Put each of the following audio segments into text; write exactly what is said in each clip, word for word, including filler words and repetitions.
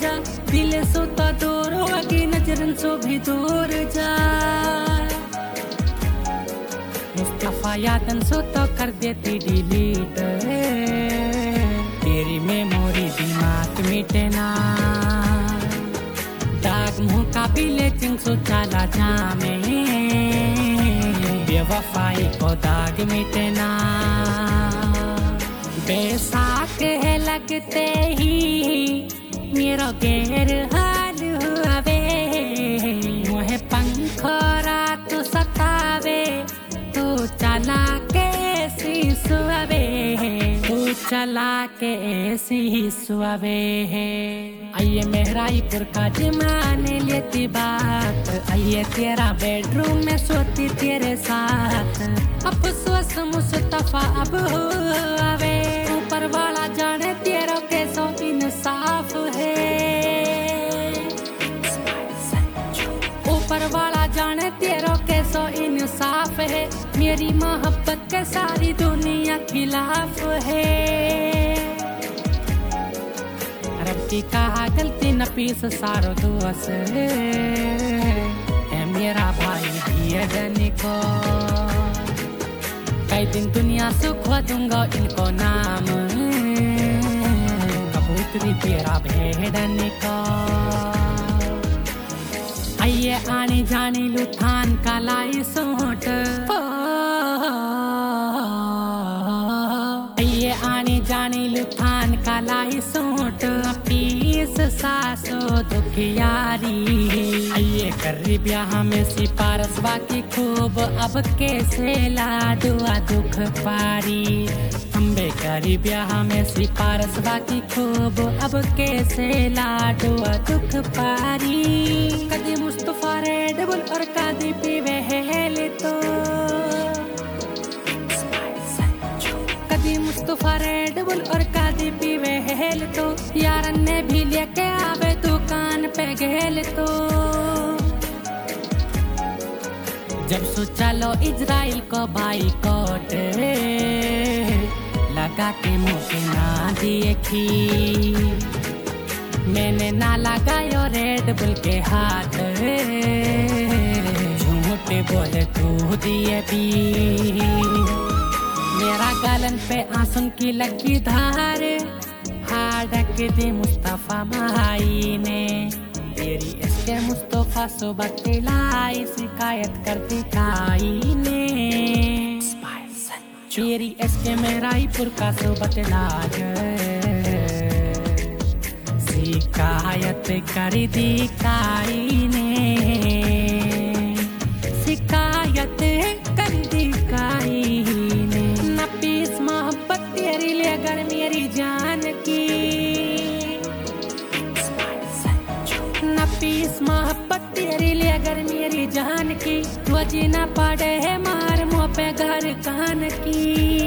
जा, दिल सो तो दूर होगी, नजरन सो भी दूर जा। मुस्तफा यादन सो तो कर देती डिलीट, तेरी मेमोरी दिमाग मिटे ना। दाग मुँह का भी लेकिन सो चला जामे, बेवफाई को दाग मिटे ना। बेसाख है लगते ही मेरा गैर हाल हुआ वे, मुहे पंखोरा तू सतावे, तू चला के सुआवे, तू चला के सुआवे। आइए मेहराईपुर का जमान लेती बात, आइए तेरा बेडरूम में सोती तेरे साथ। अफसोस मुस्तफा अब हुआवे, ऊपर वाला जाने तेरा कैसो इंसाफ है। ऊपर वाला जाने तेरा कैसो इंसाफ है, मेरी मोहब्बत के सारी दुनिया खिलाफ है। रब की कहा गलती नफीस सारो दोस्त है, मेरा भाई भी को कई दिन दुनिया सुख दूंगा इनको नाम, कबूतरी तेरा भेड़न को। आइए आने जाने लुथान का लाई सोट, आइए आने जाने लुथान का लाई सोट, पीस सासो दुखियारी। आइए कर ब्याह में सिपारस बाकी खूब, अब कैसे लाडुआ दुख पारी। अम्बे करी ब्याह में सिपारस बाकी खूब, अब कैसे लाडुआ दुख पारी। कदी मुस्तफा रेड बुल और कदी पीवे हेल तो, कदी मुस्तफा रेड बुल और कदी पीवे हेल तो, यारन ने भी लेके आवे दुकान पे गेल तो। जब सो चलो इजराइल को बाइकॉट, लगा के मुझे ना दिए खी, मैंने ना लगायो रेड बुल के हाथ, झूठे बोले तू दिए भी। मेरा गलन पे आंसू की लगी धार, हाडक दी मुस्तफा माई ने, तेरी इसके मुस्तफा सो बतलाई, शिकायत करती काई ने। तेरी इसके मेहराईपुर का सो बतलाज, शिकायत कर दी काई ने, शिकायत कर दी काई ने। नफीस मोहब्बत तेरी ले अगर मेरी जान की, नफीस मोहब्बत तेरी ले अगर मेरी जान की, वो जीना पड़े है मार मुँह पे घर कान की।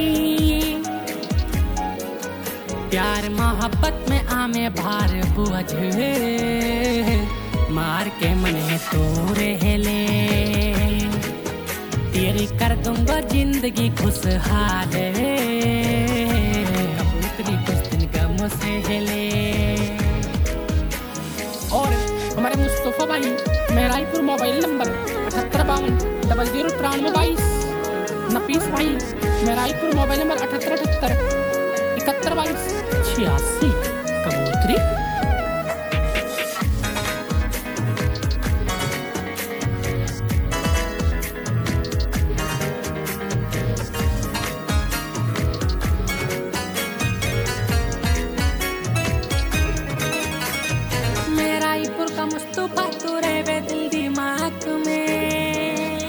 प्यार मोहब्बत में आमे भार बुझ, मार के मन है तोरे हेले, तेरी कर दूंगा जिंदगी खुशहाल, कबूतरी कुछ दिन गम से हिले। और हमारे मुस्तफा भाई मेहराईपुर मोबाइल नंबर अठहत्तर बावन डबल जीरो तिरानवे बाईस। नफीस भाई मेहराईपुर मोबाइल नंबर अठहत्तर अठहत्तर इकहत्तर बाईस छियासी। कबूतरी मेहराईपुर का मुस्तफा तू रहे दिल दिमाग में,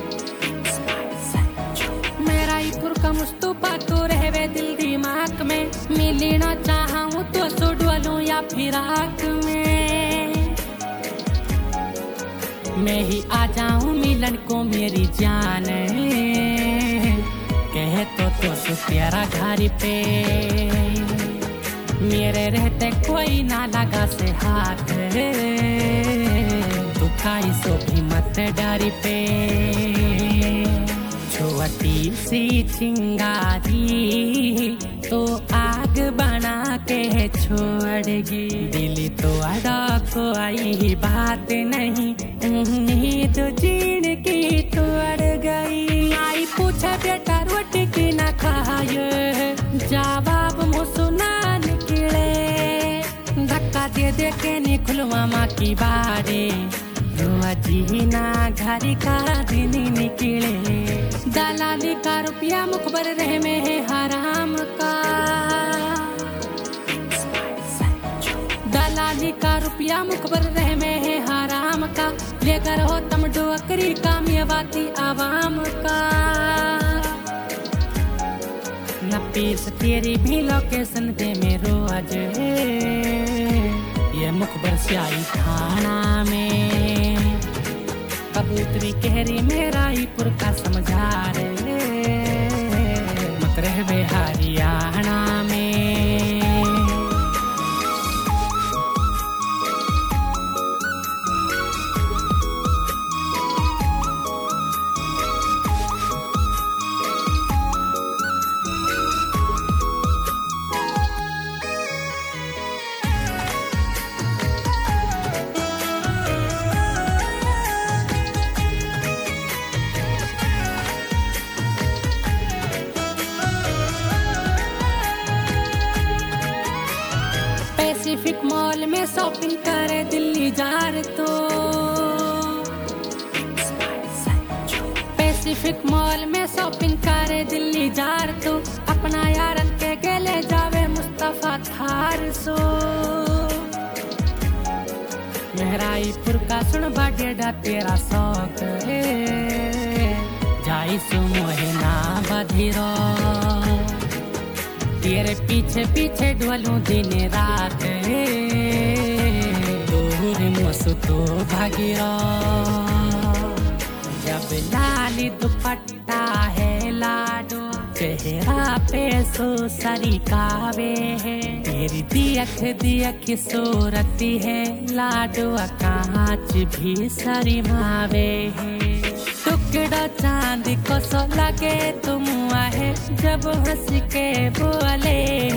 मेहराईपुर का मुस्तफा तू रहे दिल दिमाग में। मिलना चाहूँ तो सुडवलूं या फिराक में, मैं ही आ जाऊँ मिलन को मेरी जान, कहे तो तो सु तेरा घर पे, मेरे रहते कोई ना लगा से हाथ, तू खाई सो भी मत डारी पे। छोटी सी चिंगारी तो आग बना के छोड़गी, दिल तो कोई बात नहीं, उम्मीद जीण की तोड़ गई। आई पूछे बेटा रोटी की ना खाए, जवाब मुँह सुना निकले। धक्का दे दे के निकलवा माँ की बारे, जी ना घर का दिन निकले। दलाली का रुपया मुखबर रहे में है हराम का, दलाली का रुपया मुखबर रहे में है हराम का। लेकर हो तुम डोकरी कामयाबाती आवाम का। नपीस तेरी भी लोकेशन दे में रोज, ये मुखबर से आई थाना में। कबूतरी कहरी मेरा ही पुर का समझा रे, मत रहवे हरियाणा में। पैसिफिक मॉल में शॉपिंग करे दिल्ली जार तो, पैसिफिक मॉल में शॉपिंग करे दिल्ली जार तो। अपना यारन के गेले जावे मुस्तफा थार सो। मेहराईपुर का सुन बाडेडा तेरा शौक है, जाई सो मोहे ना बधिरो। तेरे पीछे पीछे डोलूं दिन रात, दूर मसु तो भागीरो। जब लाली दुपट्टा है लाडो, चेहरा पे सो सरी कावे है। तेरी दियख दियख सूरती है, लाडो कांच भी सरी मावे है। टुकड़ा चांद को सो लगे तुम आहे, जब हंस के बोले।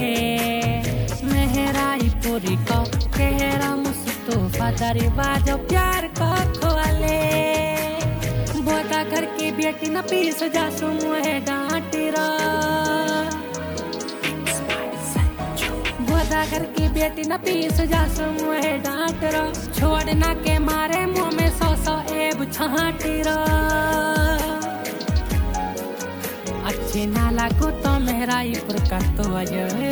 मेहराईपुरी को कहरा मुस्तफा दरवाजा प्यार को खोले। बोता घर की बेटी न पीस जा सुमुहे डांट रो, बोता घर की बेटी न पीस जा सुमुहे डांट रो। छोड़ना के मारे मुंह में सौ सौ एब छाट रो। अच्छी ना लागो तो मेहराईपुर का तो अजय,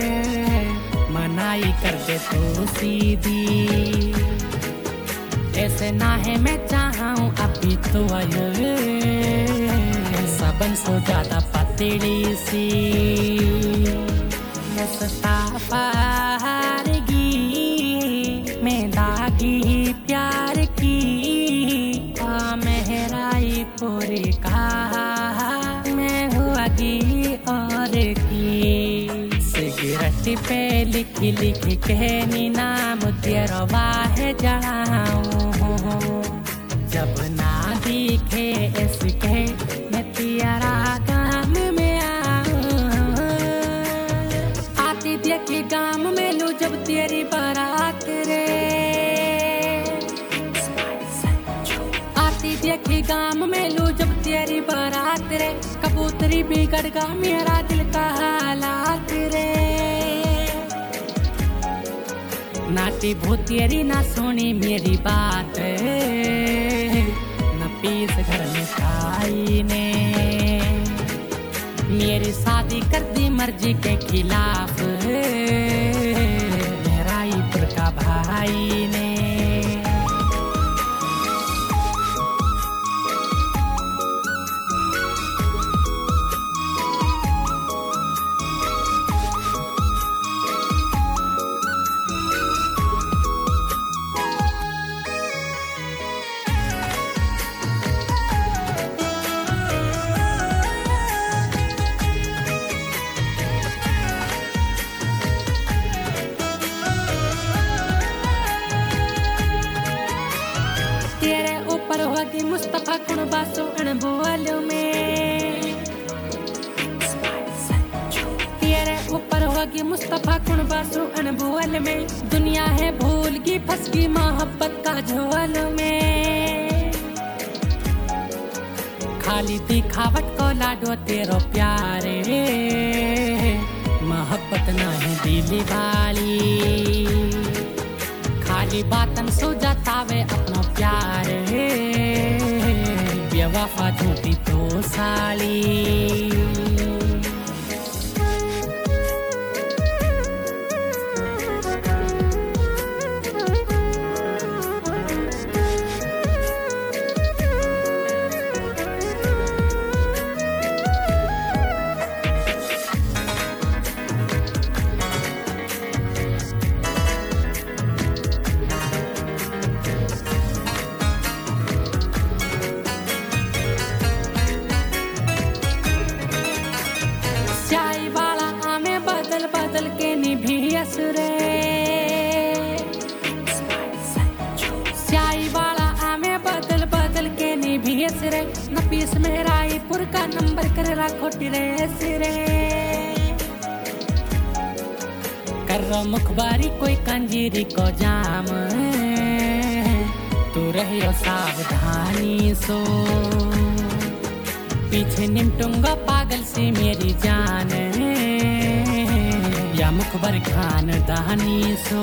मनाई कर दे तो सीधी। ऐसे ना है मैं चाहूं अभी तो अजय, सबन सो ज्यादा पतली सी। मुस्तफारगी में दागी प्यार की, आ मेहराईपुर का और की। सिगरेट पे लिख लिख के नी नाम तेरा वाहे जड़ाऊं। जब ना दिखे इसके मैं तेरा गाम में आऊं। आती देखी गाम में लू जब तेरी बारात रे, आती देखी गाम में लू जब तेरी बारात रे। कबूतरी बिगड़ गा मेरा दिल का हालात रे। नाटी भूतेरी ना सुनी मेरी बात, न पीस घर में खाई ने। मेरी शादी कर दी मर्जी के खिलाफ, मेहराईपुर का भाई ने। होगी मुस्तफा कुण बासु अनबोल में, दुनिया है भूल की फंस गई मोहब्बत का झोल में। खाली दिखावट को लाडो तेरो प्यारे, मोहब्बत नहीं दिली वाली, खाली बातन सो जाता वे अपनो प्यार, बेवफा झूठी तो साली। बदल के निभी असुरे, स्याही वाला आमे बदल बदल के निभी असुरे, नपीस मेहराईपुर का नंबर कर रखो टिरे सिरे। कर रो मुखबारी कोई कंजीरी को जाम, तू रहियो सावधानी सो, पीछे निमटूंगा पागल से मेरी जान, या मुखबर खानदानी सो।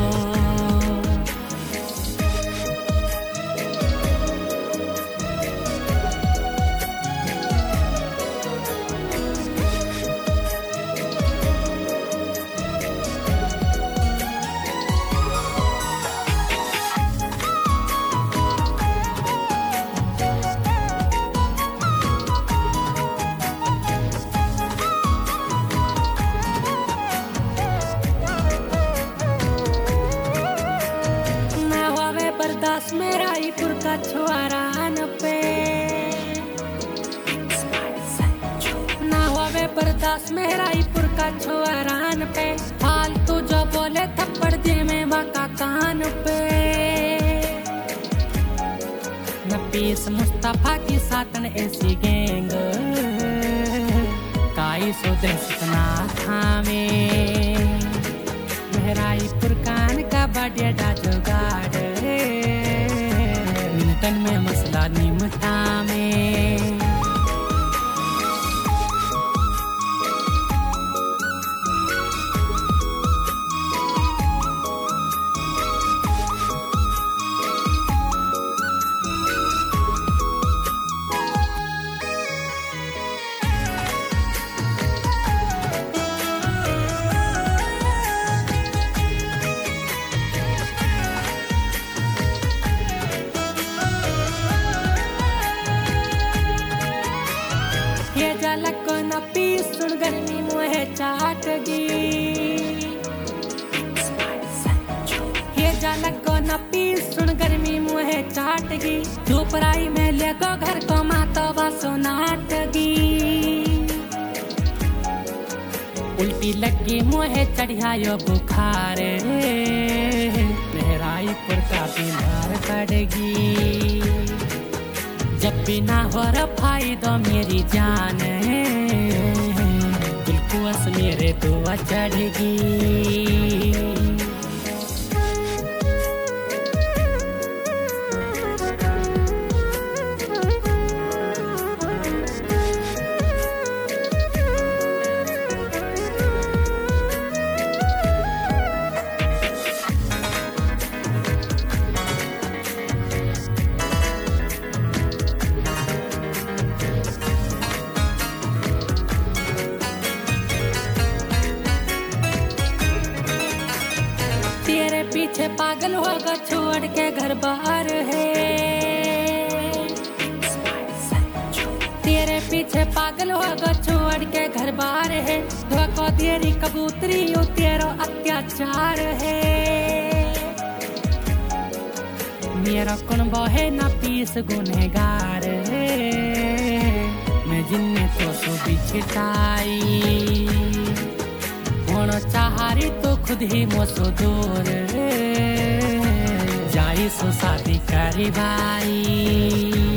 बर्दाश्त मेहराईपुर का छुआरान पे, ना होवे बर्दाश्त मेहराईपुर का छुआरान पे, फालतू जो बोले थप्पड़ दे में बाका कान पे। नपीस मुस्तफा की सातन ऐसी गैंग, काई सो दहशतना थामे, मेहराईपुर कान का बढ़िया जुगाड़, मिनटन में मसला निमटा में। ये झलक को न पी सुन गर्मी मुहे चाटगी, ये झलक को न पी सुन गर्मी मुहे चाटगी, धूपराई में ले गो घर को माता वासो नाटगी। उल्टी लगी मुहे चढ़ियायो बुखार, मेहराईपुर का बीमार पड़गी, जब भी ना हो रफाई दो मेरी जान, दिलकुआस मेरे दुआ चढ़ेगी। तेरे पीछे पागल होगा छोड़ के घर बाहर है, तेरे पीछे पागल होगा छोड़ के घर बाहर है, धोखो तेरी कबूतरी यो तेरो अत्याचार है। मेरा कुनबो है ना पीस गुनहगार है, मैं जिन्ने तो सो बिछताई, होना चाहारी तो खुद ही मोसो दूर, जाई सो शादी करी भाई।